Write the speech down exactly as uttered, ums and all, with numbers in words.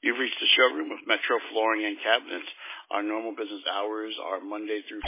You've reached the showroom with Metro Flooring and Cabinets. Our normal business hours are Monday through